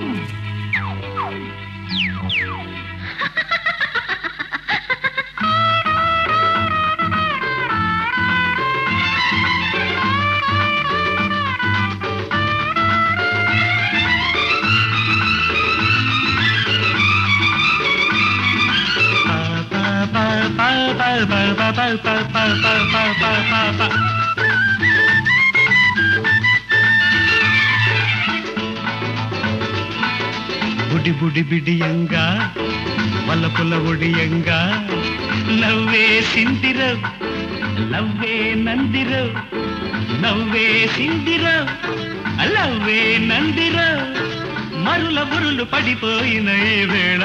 బుడి బుడి బిడియంగా వల్లపుల ఒడియంగా నవ్వే సిందిరో లవ్వే నందిరో నవ్వే సిందిరో లవ్వే నందిరో మరుల బురులు పడిపోయిన ఈ వేళ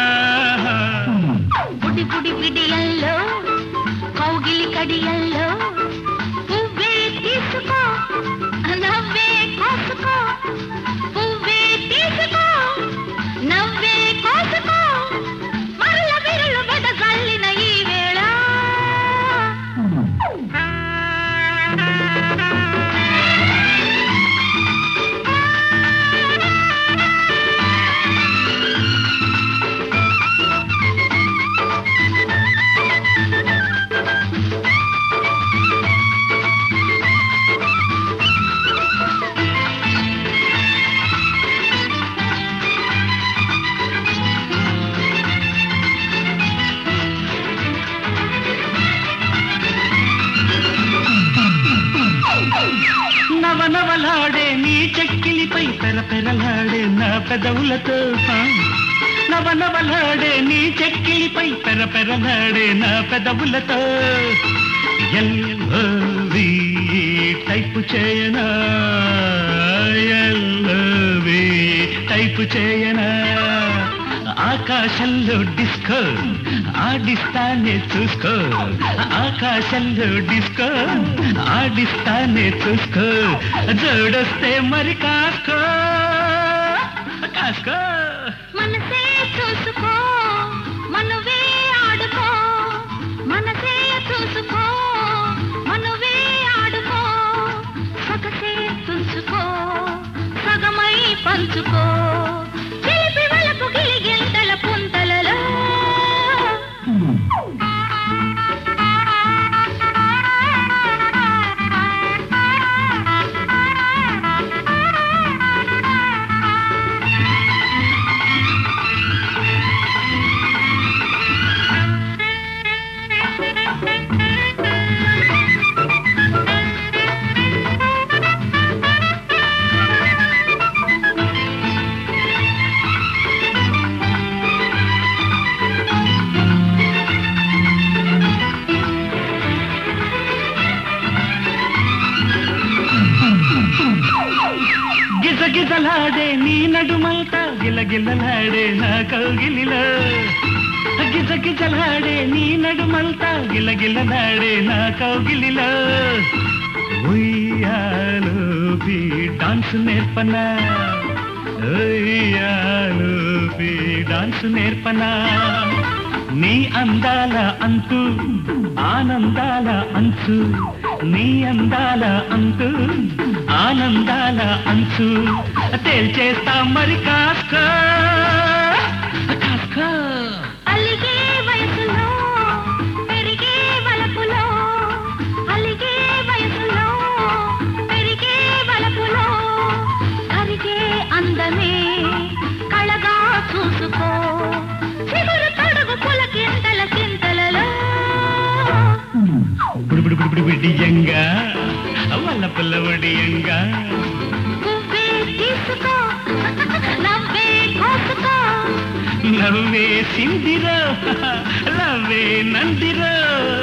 బుడి బుడి బిడియల్లో కౌగిలి కడియల్లో పువ్వే తీసుకో నవ్వే కోసుకో పువ్వే తీసుకో నవ్వే కోసుకో మరుల బురులు బదగల్లిన ఈ వేళ నవనవలాడే నీ చెక్కిలిపై పెరపెరలాడే నా పెదవులతో నవనవలాడే నీ చెక్కిలిపై పెరపెరలాడే నా పెదవులతో ఎల్వి టైపు చేయనా ఎల్వి టైపు చేయనా ఆకాశంలో డిస్కో ఆడిస్తానే చూసుకో ఆకాశంలో డిస్కో ఆడిస్తానే చూసుకో జోడొస్తే మరి కాసుకో కాసుకో మనసే చూసుకో మనవే ఆడుకో మనసే చూసుకో మనవే ఆడుకో సగసే చూసుకో సగమై పంచుకో చిలిపి వలపు గిలిగింతల పుంతలలో గిజగిజలాడే నీ నడుమంతా గిలగిలలాడే నా కౌగిలిలో గిజగిజలాడే నీ నడుమంతా గిలగిలలాడే నా కౌగిలిలో ఉయ్యాలోపి డాన్స్ నేర్పనా ఉయ్యాలోపి డాన్స్ నేర్పనా నీ అందాల అంతు ఆనందాల అంచు నీ అందాల అంతు ఆనందాల అంచు తేల్చేస్తా మరి కాస్కో కాస్కో అలిగే వయసులో పెరిగే వలపులో అలిగే వయసులో పెరిగే వలపులో కరిగే అందమే కళగా చూసుకో చిగురు తొడుగు పులకింతల చింతలలో బుడి బుడి బుడి బిడియంగా వల్లపుల ఒడియంగా పువ్వే తీసుకో నవ్వే కోసుకో నవ్వే సిందిరో లవ్వే నందిరో